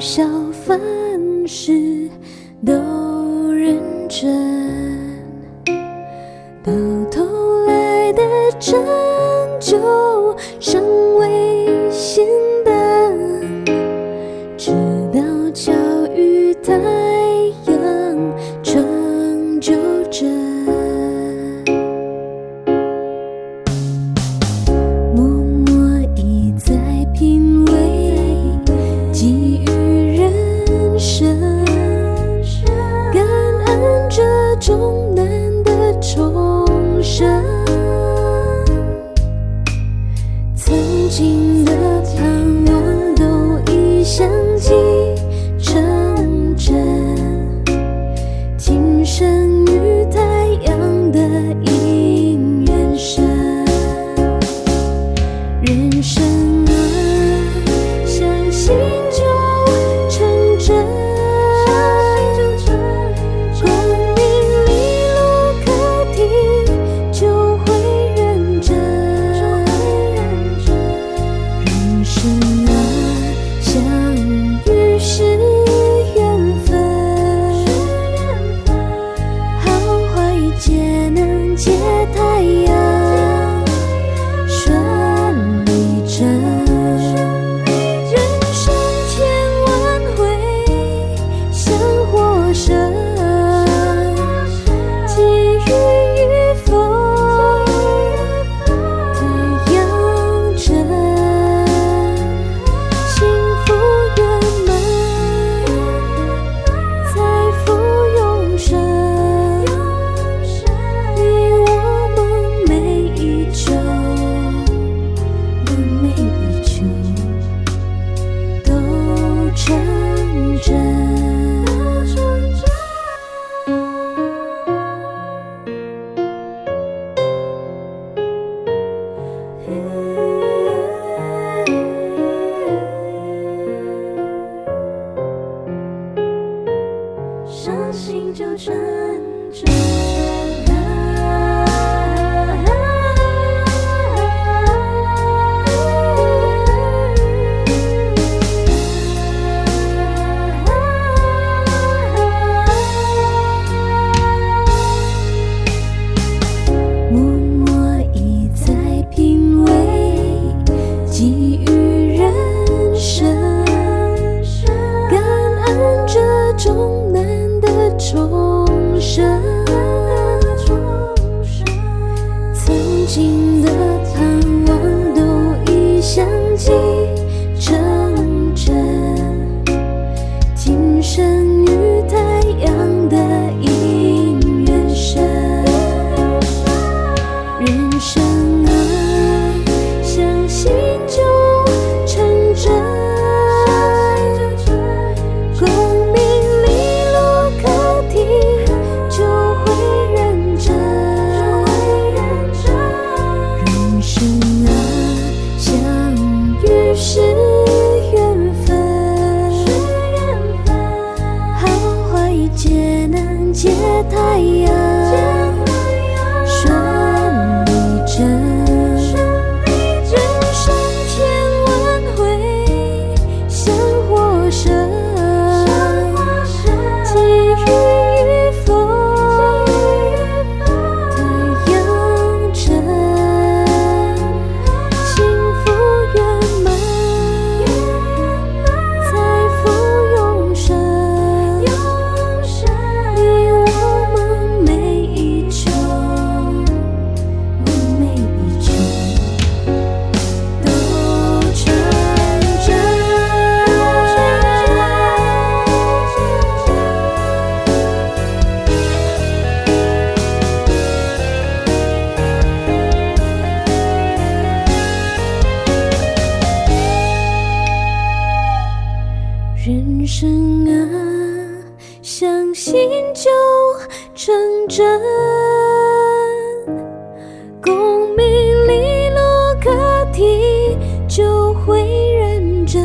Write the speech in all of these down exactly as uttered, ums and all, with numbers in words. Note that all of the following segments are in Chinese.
笑凡事都认真，到头来的拯救尚未显灯，直到巧遇太阳成就真。默默已在品味给予人生，感恩这种难的重生。曾经的盼望都已相继成真，今生与太阳的因缘深。人生啊，相信就成真，功名利禄可听就会认真。人生啊，相遇是缘分，好坏皆能解太阳，顺利真。人生千万回，像火生，际遇与否，太阳真。幸福圆满，财富永生，你我梦寐以求，梦寐以求都成真。相信就成真。默默已在品味给予人生，感恩这种难的重生。曾经的盼望都已相继成真，今生与太阳的因缘深。人生啊，相信就成真，功名利禄可听就会认真。人生啊，相遇是缘分，好坏皆能解太阳，顺利真。人生千万回，像火生，际遇与否，太阳真。幸福圆满，财富永生，你我梦寐以求，梦寐以求都成真。人生啊，相信就成真，功名利禄可听就会认真。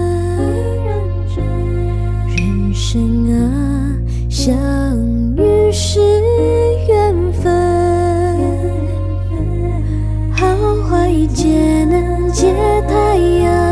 人生啊，相遇是缘分，好坏皆能解太阳。